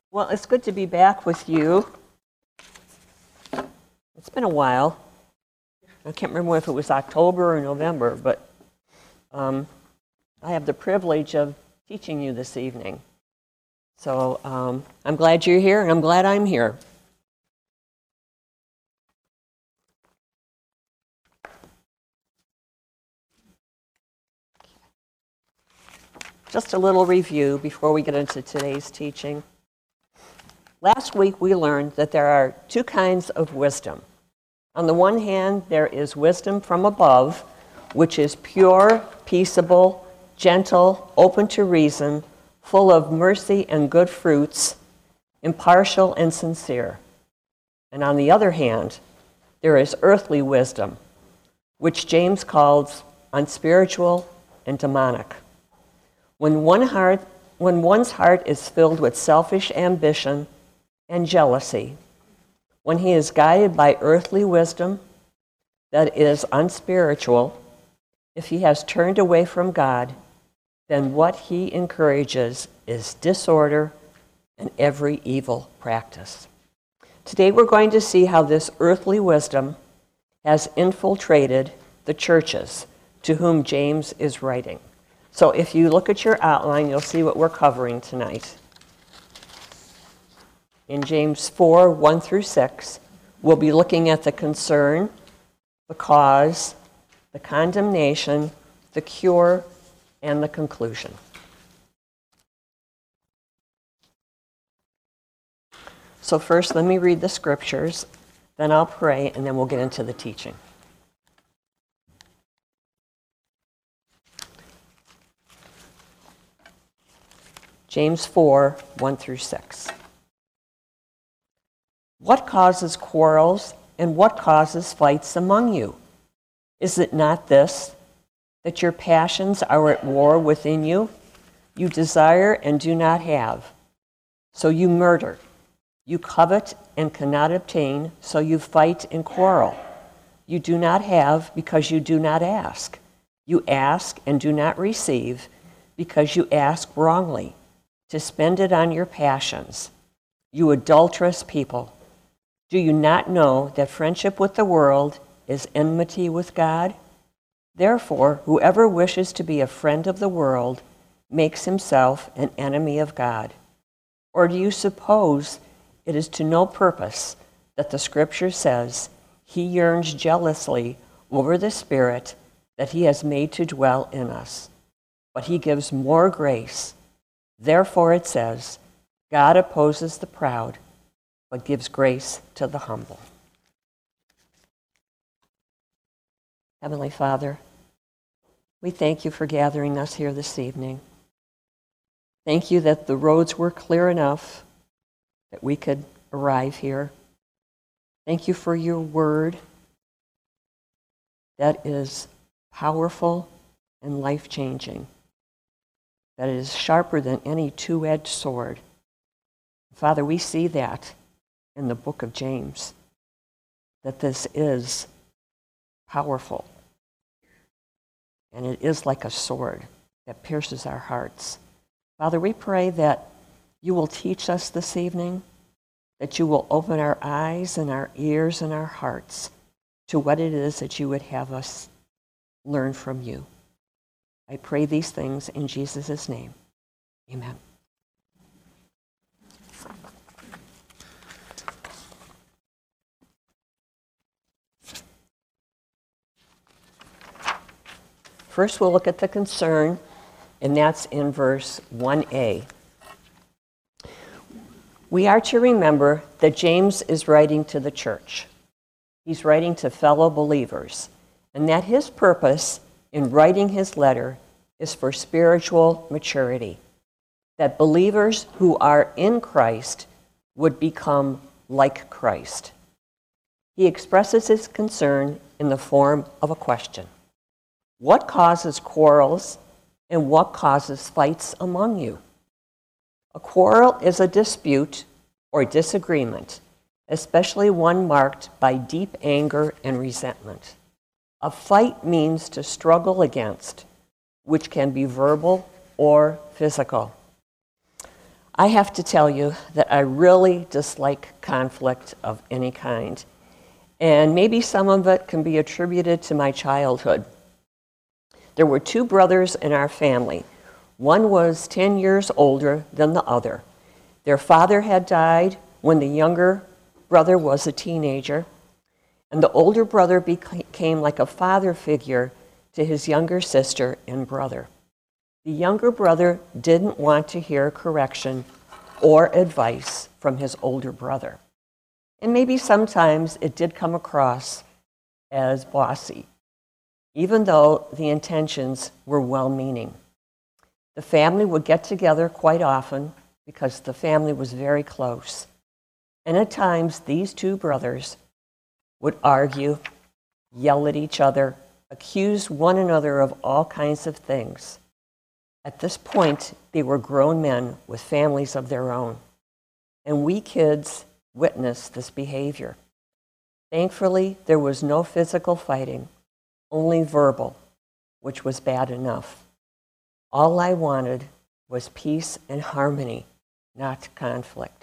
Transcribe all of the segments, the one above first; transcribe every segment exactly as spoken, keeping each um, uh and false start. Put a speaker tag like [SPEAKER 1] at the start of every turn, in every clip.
[SPEAKER 1] Well, it's good to be back with you. It's been a while. I can't remember if it was October or November, but um, I have the privilege of teaching you this evening. So um, I'm glad you're here, and I'm glad I'm here. Just a little review before we get into today's teaching. Last week we learned that there are two kinds of wisdom. On the one hand, there is wisdom from above, which is pure, peaceable, gentle, open to reason, full of mercy and good fruits, impartial and sincere. And on the other hand, there is earthly wisdom, which James calls unspiritual and demonic. When one heart, when one's heart is filled with selfish ambition and jealousy, when he is guided by earthly wisdom that is unspiritual, if he has turned away from God, then what he encourages is disorder and every evil practice. Today we're going to see how this earthly wisdom has infiltrated the churches to whom James is writing. So if you look at your outline, you'll see what we're covering tonight. In James four, one through six, we'll be looking at the concern, the cause, the condemnation, the cure, and the conclusion. So first, let me read the scriptures, then I'll pray, and then we'll get into the teaching. James four, one through six. What causes quarrels and what causes fights among you? Is it not this, that your passions are at war within you? You desire and do not have, so you murder. You covet and cannot obtain, so you fight and quarrel. You do not have because you do not ask. You ask and do not receive because you ask wrongly, to spend it on your passions. You adulterous people, do you not know that friendship with the world is enmity with God? Therefore, whoever wishes to be a friend of the world makes himself an enemy of God. Or do you suppose it is to no purpose that the Scripture says, he yearns jealously over the Spirit that he has made to dwell in us, but he gives more grace. Therefore it says, God opposes the proud, but gives grace to the humble. Heavenly Father, we thank you for gathering us here this evening. Thank you that the roads were clear enough that we could arrive here. Thank you for your word that is powerful and life-changing, that is sharper than any two-edged sword. Father, we see that in the book of James, that this is powerful, and it is like a sword that pierces our hearts. Father, we pray that you will teach us this evening, that you will open our eyes and our ears and our hearts to what it is that you would have us learn from you. I pray these things in Jesus' name. Amen. First, we'll look at the concern, and that's in verse one a. We are to remember that James is writing to the church. He's writing to fellow believers, and that his purpose in writing his letter is for spiritual maturity, that believers who are in Christ would become like Christ. He expresses his concern in the form of a question. What causes quarrels and what causes fights among you? A quarrel is a dispute or disagreement, especially one marked by deep anger and resentment. A fight means to struggle against, which can be verbal or physical. I have to tell you that I really dislike conflict of any kind. And maybe some of it can be attributed to my childhood. There were two brothers in our family. One was ten years older than the other. Their father had died when the younger brother was a teenager, and the older brother became like a father figure to his younger sister and brother. The younger brother didn't want to hear correction or advice from his older brother. And maybe sometimes it did come across as bossy, even though the intentions were well-meaning. The family would get together quite often because the family was very close. And at times, these two brothers would argue, yell at each other, accuse one another of all kinds of things. At this point, they were grown men with families of their own. And we kids witnessed this behavior. Thankfully, there was no physical fighting, only verbal, which was bad enough. All I wanted was peace and harmony, not conflict.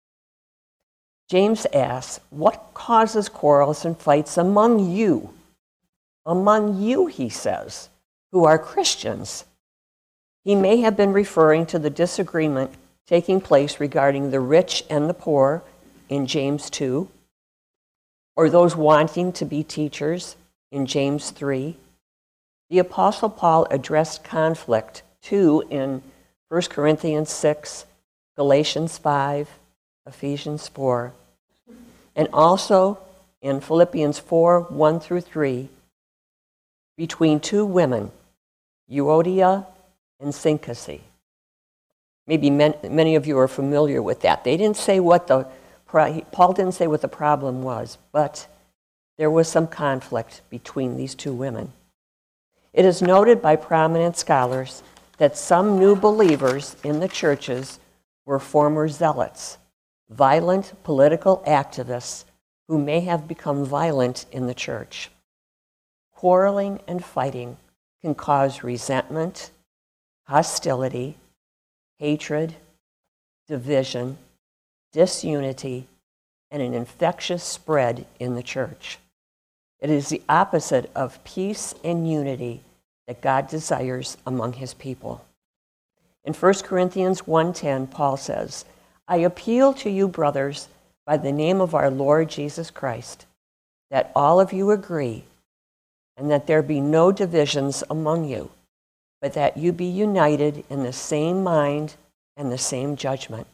[SPEAKER 1] James asks, what causes quarrels and fights among you? Among you, he says, who are Christians. He may have been referring to the disagreement taking place regarding the rich and the poor in James two, or those wanting to be teachers in James three. The Apostle Paul addressed conflict too in First Corinthians six, Galatians five, Ephesians four, and also in Philippians four, one through three, between two women, Euodia and Syntyche. Maybe many of you are familiar with that. They didn't say what the, Paul didn't say what the problem was, but there was some conflict between these two women. It is noted by prominent scholars that some new believers in the churches were former zealots, violent political activists who may have become violent in the church. Quarreling and fighting can cause resentment, hostility, hatred, division, disunity, and an infectious spread in the church. It is the opposite of peace and unity that God desires among his people. In First Corinthians one ten, Paul says, I appeal to you, brothers, by the name of our Lord Jesus Christ, that all of you agree, and that there be no divisions among you, but that you be united in the same mind and the same judgment.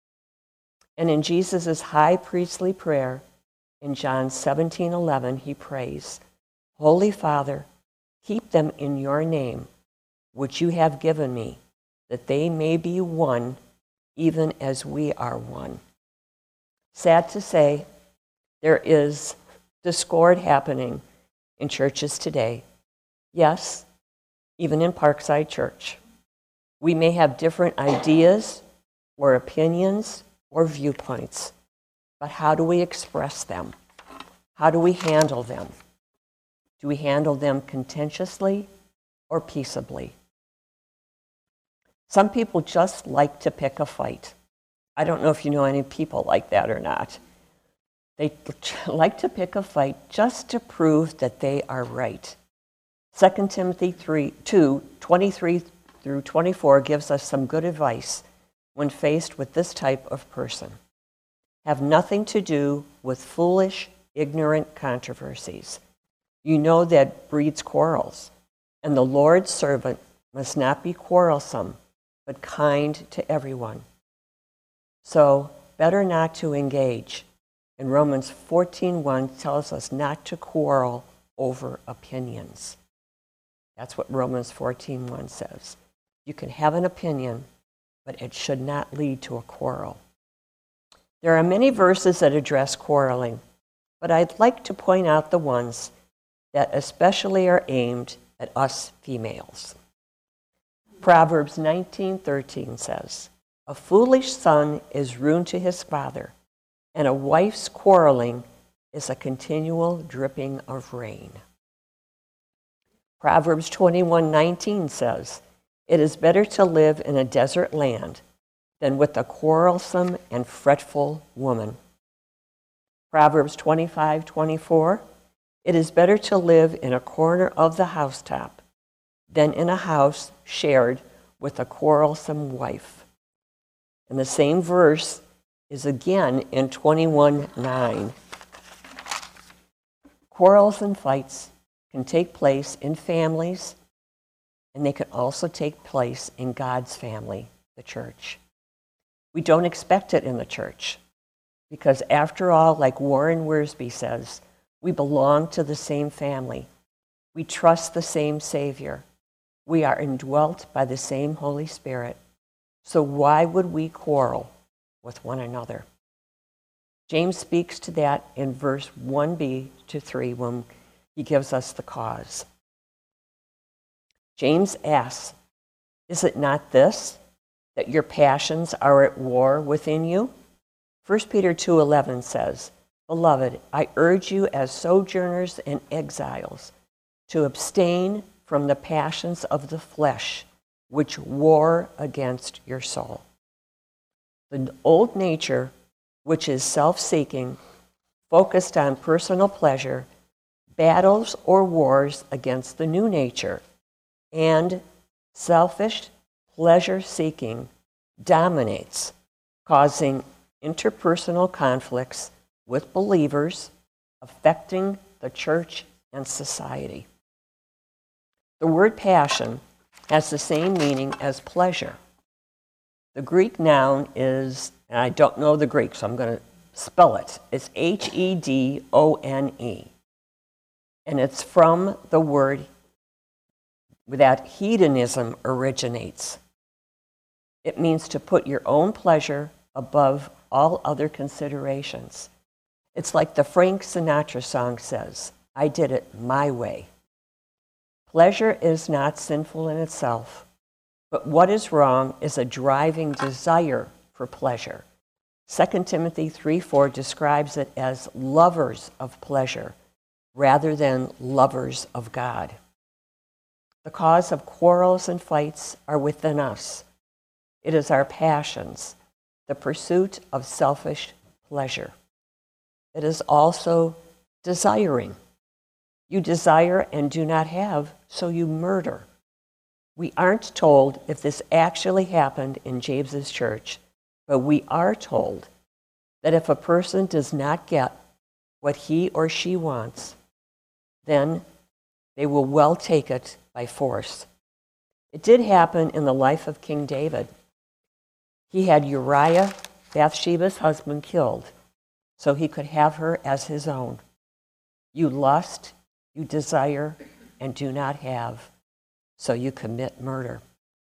[SPEAKER 1] And in Jesus' high priestly prayer, in John seventeen eleven, he prays, Holy Father, keep them in your name, which you have given me, that they may be one, even as we are one. Sad to say, there is discord happening in churches today. Yes, even in Parkside Church. We may have different ideas or opinions or viewpoints, but how do we express them? How do we handle them? Do we handle them contentiously or peaceably? Some people just like to pick a fight. I don't know if you know any people like that or not. They like to pick a fight just to prove that they are right. Second Timothy two, twenty-three through twenty-four gives us some good advice when faced with this type of person. Have nothing to do with foolish, ignorant controversies. You know that breeds quarrels, and the Lord's servant must not be quarrelsome, but kind to everyone. So, better not to engage. And Romans fourteen one tells us not to quarrel over opinions. That's what Romans fourteen one says. You can have an opinion, but it should not lead to a quarrel. There are many verses that address quarreling, but I'd like to point out the ones that especially are aimed at us females. Proverbs nineteen thirteen says, a foolish son is ruin to his father, and a wife's quarreling is a continual dripping of rain. Proverbs twenty-one nineteen says, it is better to live in a desert land than with a quarrelsome and fretful woman. Proverbs twenty-five twenty-four, it is better to live in a corner of the housetop than in a house shared with a quarrelsome wife. And the same verse is again in twenty-one nine. Quarrels and fights can take place in families, and they can also take place in God's family, the church. We don't expect it in the church, because after all, like Warren Wiersbe says, we belong to the same family. We trust the same Savior. We are indwelt by the same Holy Spirit. So why would we quarrel with one another? James speaks to that in verse one b to three when he gives us the cause. James asks, is it not this, that your passions are at war within you? First Peter two eleven says, Beloved, I urge you as sojourners and exiles to abstain from the passions of the flesh, which war against your soul. The old nature, which is self-seeking, focused on personal pleasure, battles or wars against the new nature, and selfish pleasure-seeking dominates, causing interpersonal conflicts with believers, affecting the church and society. The word passion has the same meaning as pleasure. The Greek noun is, and I don't know the Greek, so I'm going to spell it. It's H E D O N E. And it's from the word that hedonism originates. It means to put your own pleasure above all other considerations. It's like the Frank Sinatra song says, I did it my way. Pleasure is not sinful in itself, but what is wrong is a driving desire for pleasure. Second Timothy three four describes it as lovers of pleasure rather than lovers of God. The cause of quarrels and fights are within us. It is our passions, the pursuit of selfish pleasure. It is also desiring. You desire and do not have, so you murder. We aren't told if this actually happened in James's church, but we are told that if a person does not get what he or she wants, then they will well take it by force. It did happen in the life of King David. He had Uriah, Bathsheba's husband, killed so he could have her as his own. You lust, you desire, and do not have, so you commit murder.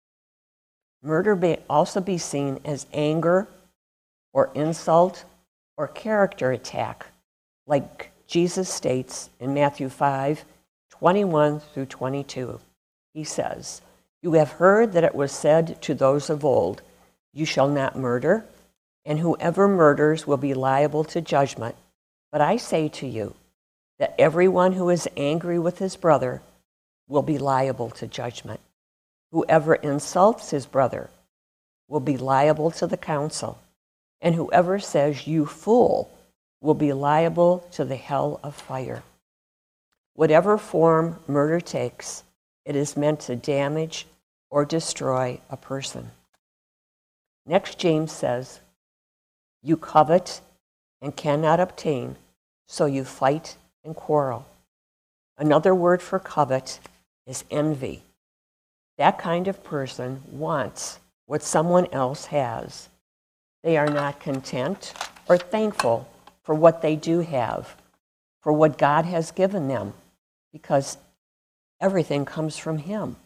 [SPEAKER 1] Murder may also be seen as anger or insult or character attack, like Jesus states in Matthew five twenty-one through twenty-two. He says, You have heard that it was said to those of old, You shall not murder, and whoever murders will be liable to judgment. But I say to you, that everyone who is angry with his brother will be liable to judgment. Whoever insults his brother will be liable to the council, and whoever says, You fool, will be liable to the hell of fire. Whatever form murder takes, it is meant to damage or destroy a person. Next, James says, You covet and cannot obtain, so you fight and quarrel. Another word for covet is envy. That kind of person wants what someone else has. They are not content or thankful for what they do have, for what God has given them, because everything comes from Him.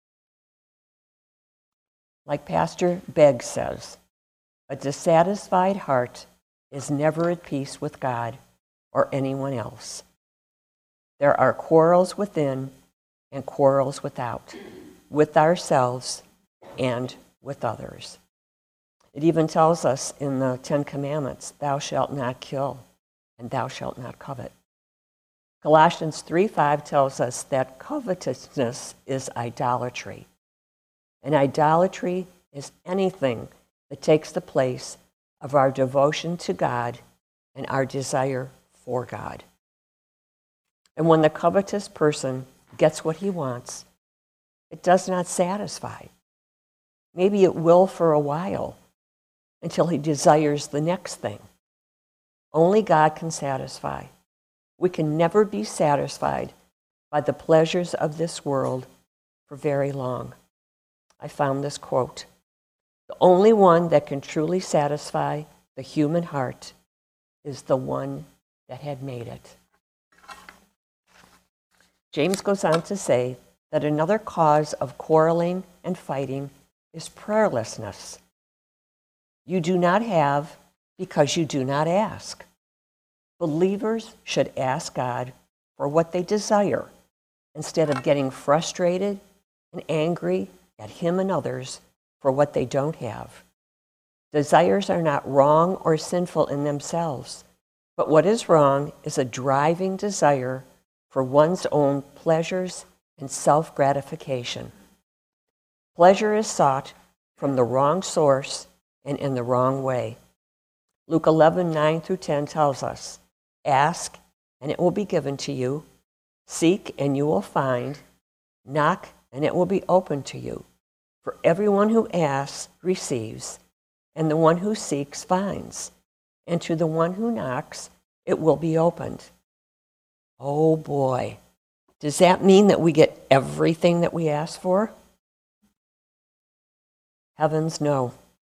[SPEAKER 1] Like Pastor Begg says, a dissatisfied heart is never at peace with God or anyone else. There are quarrels within and quarrels without, with ourselves and with others. It even tells us in the Ten Commandments, thou shalt not kill, and thou shalt not covet. Colossians three five tells us that covetousness is idolatry. And idolatry is anything that takes the place of our devotion to God and our desire for God. And when the covetous person gets what he wants, it does not satisfy. Maybe it will for a while, until he desires the next thing. Only God can satisfy. We can never be satisfied by the pleasures of this world for very long. I found this quote: "The only one that can truly satisfy the human heart is the one that had made it." James goes on to say that another cause of quarreling and fighting is prayerlessness. You do not have because you do not ask. Believers should ask God for what they desire instead of getting frustrated and angry at Him and others for what they don't have. Desires are not wrong or sinful in themselves, but what is wrong is a driving desire for one's own pleasures and self-gratification. Pleasure is sought from the wrong source and in the wrong way. Luke eleven, nine through ten tells us, "Ask, and it will be given to you. Seek, and you will find. Knock, and it will be opened to you. For everyone who asks receives, and the one who seeks finds. And to the one who knocks, it will be opened." Oh boy, does that mean that we get everything that we ask for? Heavens, no.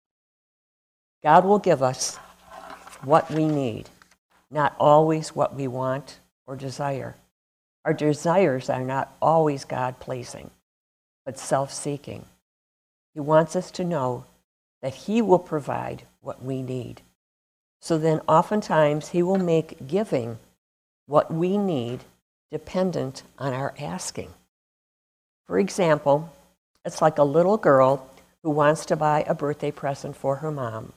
[SPEAKER 1] God will give us what we need, not always what we want or desire. Our desires are not always God-pleasing, but self-seeking. He wants us to know that He will provide what we need. So then oftentimes He will make giving what we need dependent on our asking. For example, it's like a little girl who wants to buy a birthday present for her mom,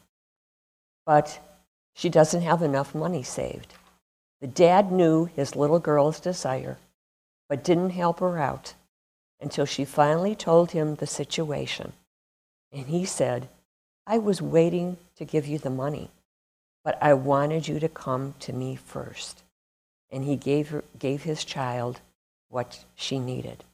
[SPEAKER 1] but she doesn't have enough money saved. The dad knew his little girl's desire, but didn't help her out until she finally told him the situation. And he said, "I was waiting to give you the money, but I wanted you to come to me first." And he gave her, gave his child what she needed.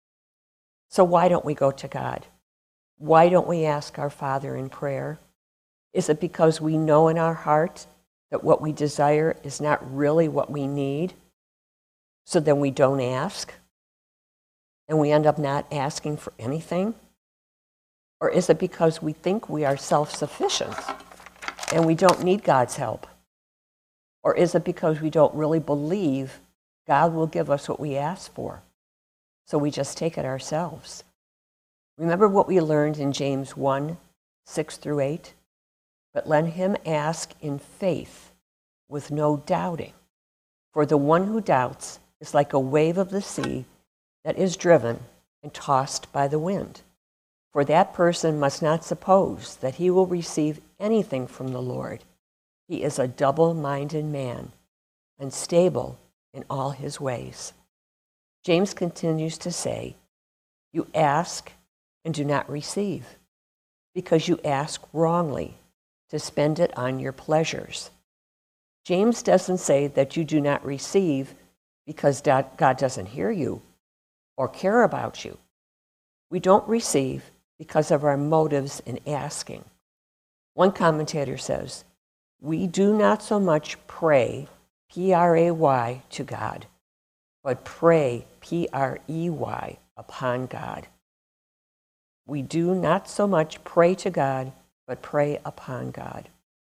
[SPEAKER 1] So why don't we go to God? Why don't we ask our Father in prayer? Is it because we know in our heart that what we desire is not really what we need, so then we don't ask, and we end up not asking for anything? Or is it because we think we are self-sufficient and we don't need God's help? Or is it because we don't really believe God will give us what we ask for, so we just take it ourselves? Remember what we learned in James one, six through eight? But let him ask in faith with no doubting. For the one who doubts is like a wave of the sea that is driven and tossed by the wind. For that person must not suppose that he will receive anything from the Lord. He is a double-minded man, unstable in all his ways. James continues to say, "You ask and do not receive, because you ask wrongly, to spend it on your pleasures." James doesn't say that you do not receive because God doesn't hear you or care about you. We don't receive because of our motives in asking. One commentator says, "We do not so much pray, P R A Y, to God, but pray, P R E Y, upon God." We do not so much pray to God, but pray upon God.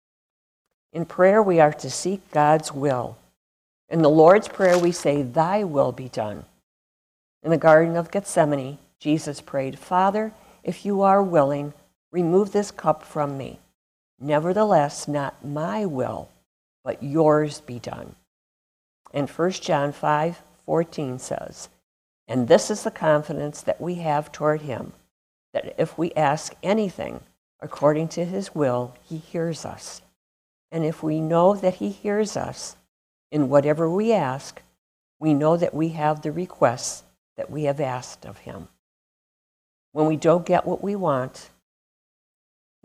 [SPEAKER 1] In prayer, we are to seek God's will. In the Lord's Prayer, we say, "Thy will be done." In the Garden of Gethsemane, Jesus prayed, "Father, if you are willing, remove this cup from me. Nevertheless, not my will, but yours be done." And First John five fourteen says, "And this is the confidence that we have toward him, that if we ask anything according to his will, he hears us. And if we know that he hears us in whatever we ask, we know that we have the requests that we have asked of him." When we don't get what we want,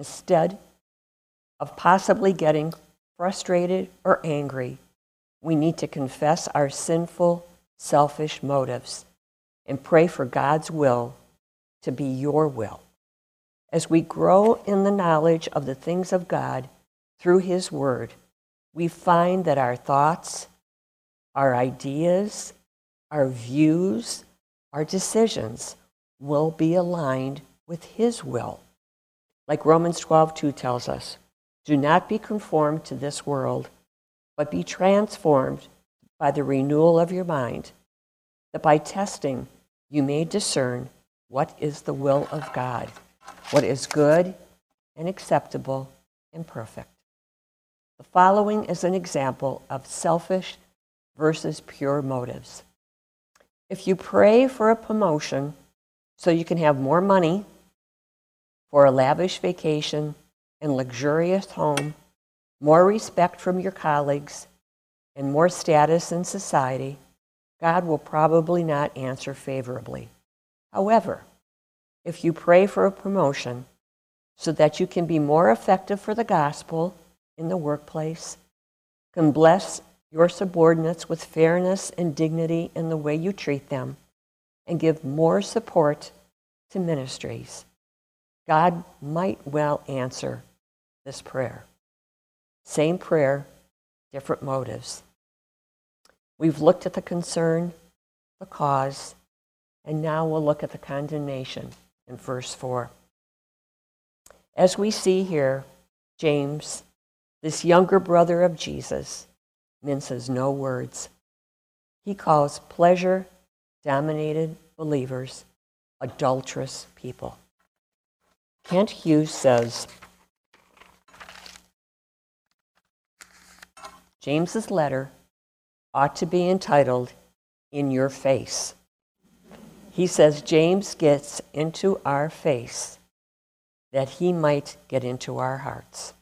[SPEAKER 1] Instead of possibly getting frustrated or angry, we need to confess our sinful, selfish motives and pray for God's will to be your will. As we grow in the knowledge of the things of God through His Word, we find that our thoughts, our ideas, our views, our decisions will be aligned with His will. Like Romans twelve two tells us, do not be conformed to this world, but be transformed by the renewal of your mind, that by testing you may discern what is the will of God, what is good and acceptable and perfect. The following is an example of selfish versus pure motives. If you pray for a promotion so you can have more money for a lavish vacation and luxurious home, more respect from your colleagues, and more status in society, God will probably not answer favorably. However, if you pray for a promotion so that you can be more effective for the gospel in the workplace, can bless your subordinates with fairness and dignity in the way you treat them, and give more support to ministries, God might well answer this prayer. Same prayer, different motives. We've looked at the concern, the cause, and now we'll look at the condemnation in verse four. As we see here, James, this younger brother of Jesus, minces no words. He calls pleasure-dominated believers adulterous people. Kent Hughes says, James's letter ought to be entitled, In Your Face. He says James gets into our face that he might get into our hearts.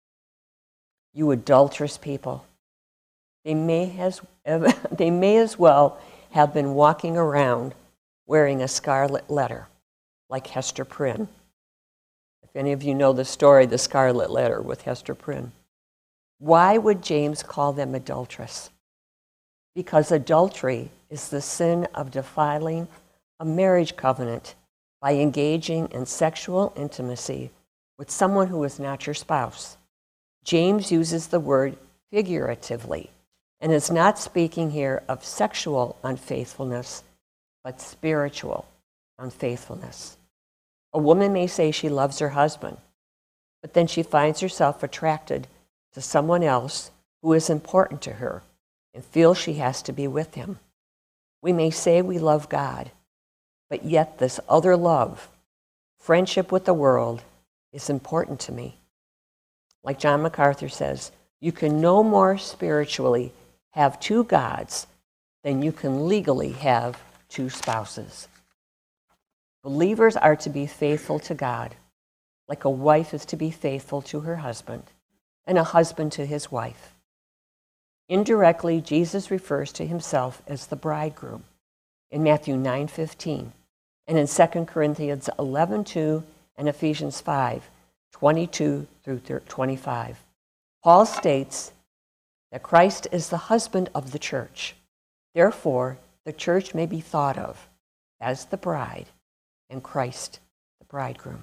[SPEAKER 1] You adulterous people. They may as, they may as well have been walking around wearing a scarlet letter, like Hester Prynne. If any of you know the story, The Scarlet Letter with Hester Prynne. Why would James call them adulterous? Because adultery is the sin of defiling a marriage covenant by engaging in sexual intimacy with someone who is not your spouse. James uses the word figuratively and is not speaking here of sexual unfaithfulness, but spiritual unfaithfulness. A woman may say she loves her husband, but then she finds herself attracted to someone else who is important to her and feels she has to be with him. We may say we love God, but yet this other love, friendship with the world, is important to me. Like John MacArthur says, you can no more spiritually have two gods than you can legally have two spouses. Believers are to be faithful to God, like a wife is to be faithful to her husband, and a husband to his wife. Indirectly, Jesus refers to himself as the bridegroom in Matthew nine fifteen, and in Second Corinthians eleven two and Ephesians five twenty-two through twenty-five. Paul states that Christ is the husband of the church. Therefore, the church may be thought of as the bride and Christ the bridegroom.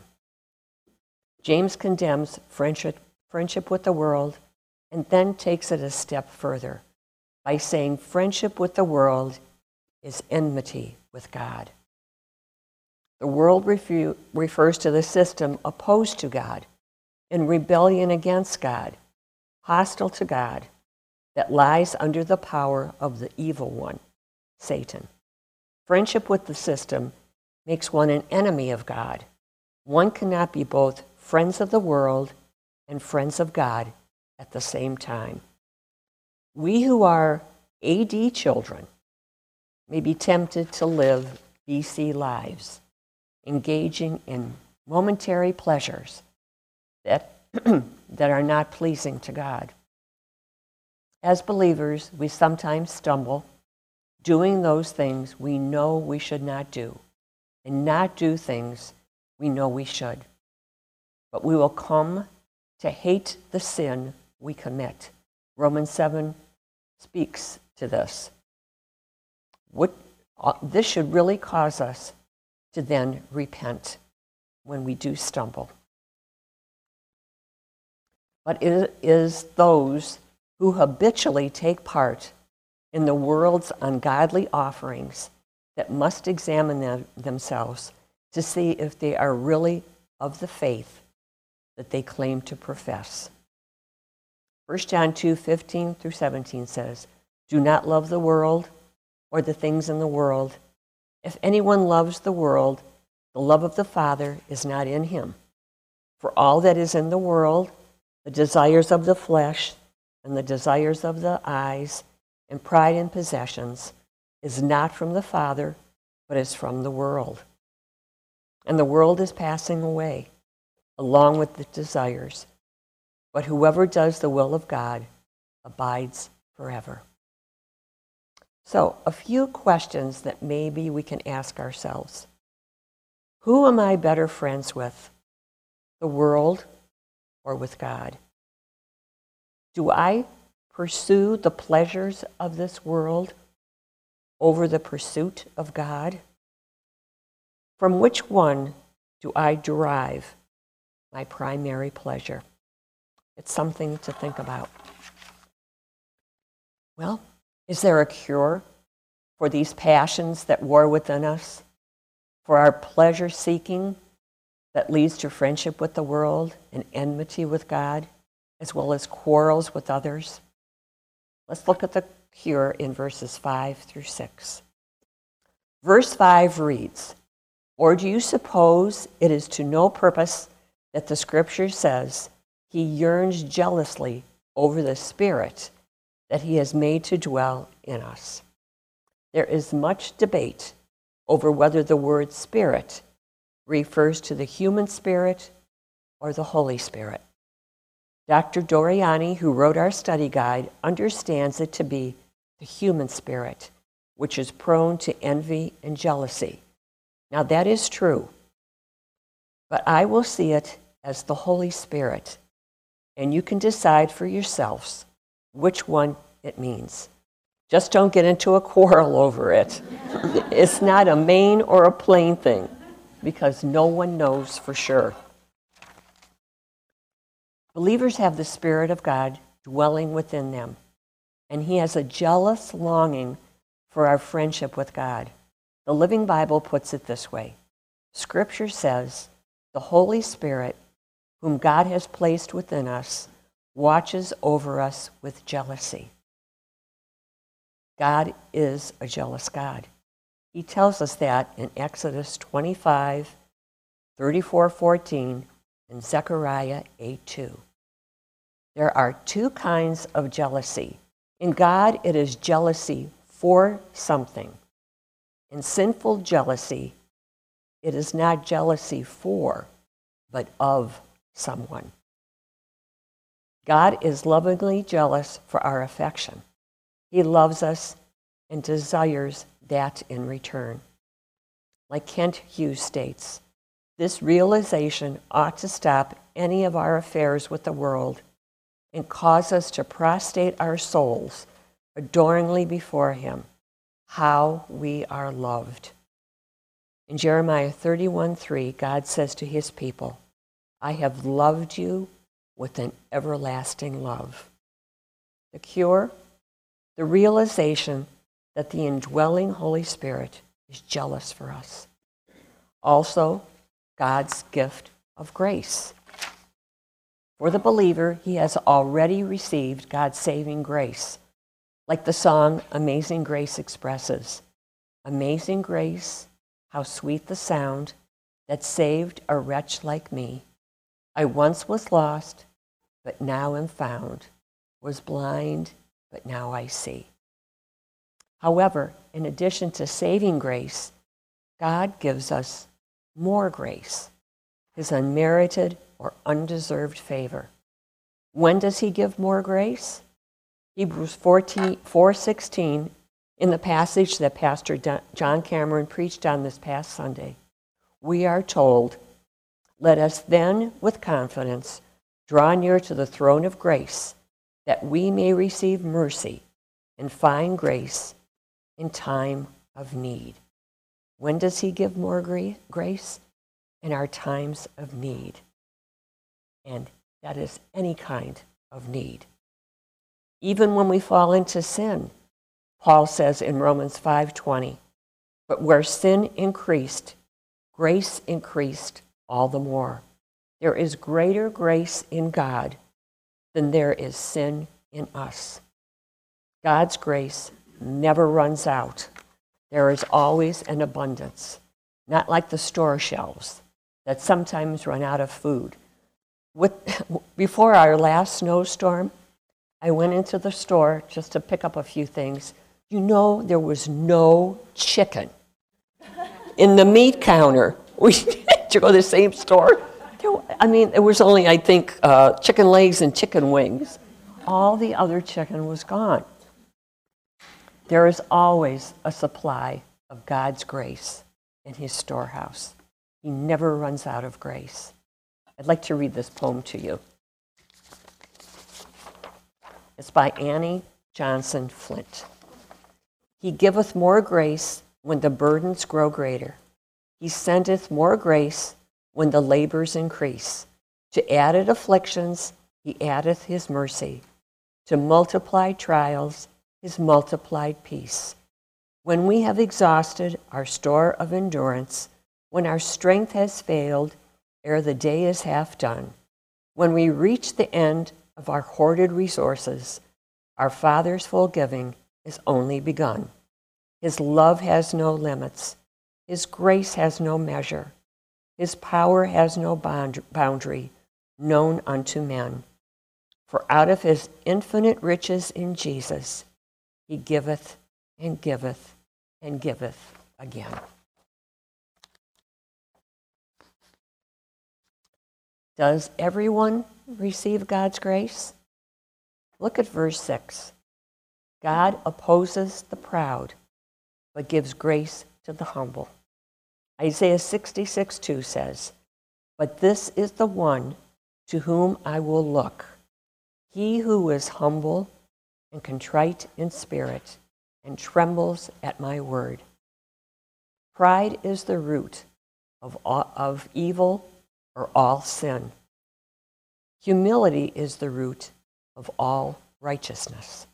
[SPEAKER 1] James condemns friendship, friendship with the world and then takes it a step further by saying friendship with the world is enmity with God. The world refu- refers to the system opposed to God, in rebellion against God, hostile to God, that lies under the power of the evil one, Satan. Friendship with the system makes one an enemy of God. One cannot be both friends of the world and friends of God at the same time. We who are A D children may be tempted to live B C lives, engaging in momentary pleasures that, that are not pleasing to God. As believers, we sometimes stumble doing those things we know we should not do, and not do things we know we should. but we will come to hate the sin we commit. Romans seven speaks to this. What, uh, this should really cause us to then repent when we do stumble. But it is those who habitually take part in the world's ungodly offerings that must examine them, themselves to see if they are really of the faith that they claim to profess. First John two fifteen through seventeen says, "Do not love the world or the things in the world. If anyone loves the world, the love of the Father is not in him. For all that is in the world, the desires of the flesh and the desires of the eyes and pride in possessions, is not from the Father, but is from the world. And the world is passing away, along with the desires. But whoever does the will of God abides forever." So, a few questions that maybe we can ask ourselves. Who am I better friends with? The world or with God? Do I pursue the pleasures of this world over the pursuit of God? From which one do I derive my primary pleasure? It's something to think about. Well, is there a cure for these passions that war within us? For our pleasure seeking that leads to friendship with the world and enmity with God, as well as quarrels with others? Let's look at the cure in verses five through six. Verse five reads, "Or do you suppose it is to no purpose that the scripture says, 'He yearns jealously over the Spirit that he has made to dwell in us'?" There is much debate over whether the word Spirit refers to the human spirit or the Holy Spirit. Doctor Doriani, who wrote our study guide, understands it to be the human spirit, which is prone to envy and jealousy. Now that is true, but I will see it as the Holy Spirit, and you can decide for yourselves which one it means. Just don't get into a quarrel over it. It's not a main or a plain thing, because no one knows for sure. Believers have the Spirit of God dwelling within them, and He has a jealous longing for our friendship with God. The Living Bible puts it this way. Scripture says, "The Holy Spirit, whom God has placed within us, watches over us with jealousy." God is a jealous God. He tells us that in Exodus twenty-five, thirty-four, fourteen, and Zechariah eight two. There are two kinds of jealousy. In God, it is jealousy for something. In sinful jealousy, it is not jealousy for, but of someone. God is lovingly jealous for our affection. He loves us and desires that in return. Like Kent Hughes states, this realization ought to stop any of our affairs with the world and cause us to prostrate our souls adoringly before Him. How we are loved. In Jeremiah thirty-one three, God says to His people, "I have loved you with an everlasting love." The cure? The realization that the indwelling Holy Spirit is jealous for us. Also, God's gift of grace. For the believer, he has already received God's saving grace, like the song Amazing Grace expresses. Amazing grace, how sweet the sound that saved a wretch like me. I once was lost, but now am found, was blind, but now I see. However, in addition to saving grace, God gives us more grace, His unmerited or undeserved favor. When does He give more grace? Hebrews four sixteen, in the passage that Pastor John Cameron preached on this past Sunday, we are told, Let us then, with confidence, draw near to the throne of grace, that we may receive mercy and find grace in time of need. When does he give more grace? In our times of need. And that is any kind of need. Even when we fall into sin, Paul says in Romans five twenty, but where sin increased, grace increased all the more. There is greater grace in God than there is sin in us. God's grace never runs out. There is always an abundance, not like the store shelves that sometimes run out of food. With, before our last snowstorm, I went into the store just to pick up a few things. You know, there was no chicken in the meat counter. We had to go to the same store. There, I mean, it was only, I think, uh, chicken legs and chicken wings. All the other chicken was gone. There is always a supply of God's grace in his storehouse. He never runs out of grace. I'd like to read this poem to you. It's by Annie Johnson Flint. He giveth more grace when the burdens grow greater. He sendeth more grace when the labors increase. To added afflictions, he addeth his mercy. To multiplied trials, his multiplied peace. When we have exhausted our store of endurance, when our strength has failed ere the day is half done, when we reach the end of our hoarded resources, our Father's full giving is only begun. His love has no limits. His grace has no measure. His power has no boundary known unto men. For out of his infinite riches in Jesus, he giveth and giveth and giveth again. Does everyone receive God's grace? Look at verse six. God opposes the proud, but gives grace to the humble. Isaiah sixty-six two says, but this is the one to whom I will look, he who is humble and contrite in spirit and trembles at my word. Pride is the root of, all, of evil or all sin. Humility is the root of all righteousness.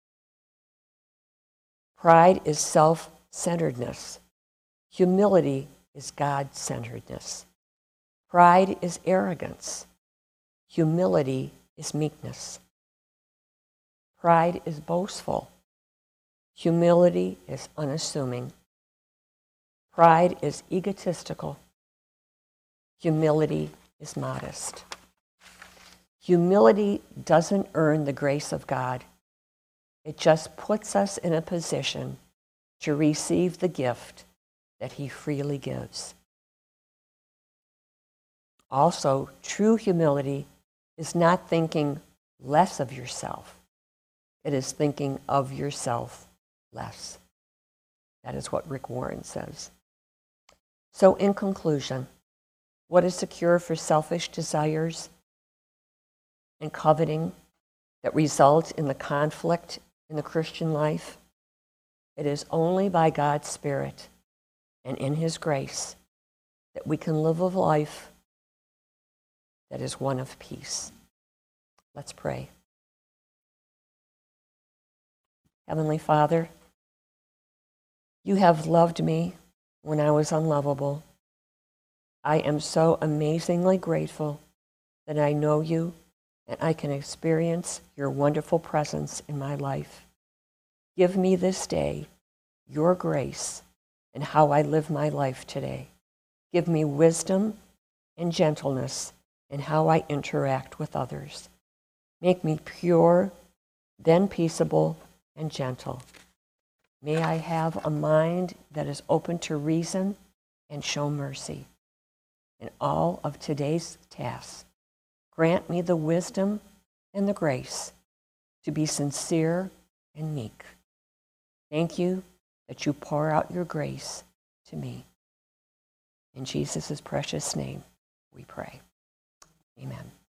[SPEAKER 1] Pride is self-centeredness. Humility is God-centeredness. Pride is arrogance. Humility is meekness. Pride is boastful. Humility is unassuming. Pride is egotistical. Humility is modest. Humility doesn't earn the grace of God. It just puts us in a position to receive the gift that he freely gives. Also, true humility is not thinking less of yourself. It is thinking of yourself less. That is what Rick Warren says. So in conclusion, what is the cure for selfish desires and coveting that result in the conflict in the Christian life? It is only by God's Spirit and in his grace that we can live a life that is one of peace. Let's pray. Heavenly Father, you have loved me when I was unlovable. I am so amazingly grateful that I know you and I can experience your wonderful presence in my life. Give me this day your grace in how I live my life today. Give me wisdom and gentleness in how I interact with others. Make me pure, then peaceable and gentle. May I have a mind that is open to reason and show mercy. In all of today's tasks, grant me the wisdom and the grace to be sincere and meek. Thank you that you pour out your grace to me. In Jesus' precious name. we pray. Amen.